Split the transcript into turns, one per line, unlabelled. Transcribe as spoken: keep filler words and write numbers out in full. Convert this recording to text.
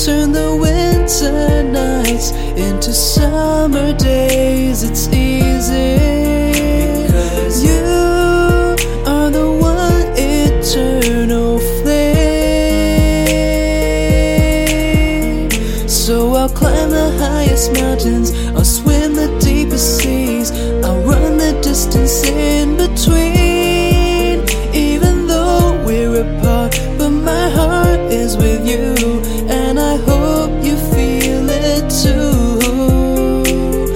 turn the winter nights into summer days. It's easy, because you are the one eternal flame. So I'll climb the highest mountains, I'll swim the deepest seas, I'll run the distance in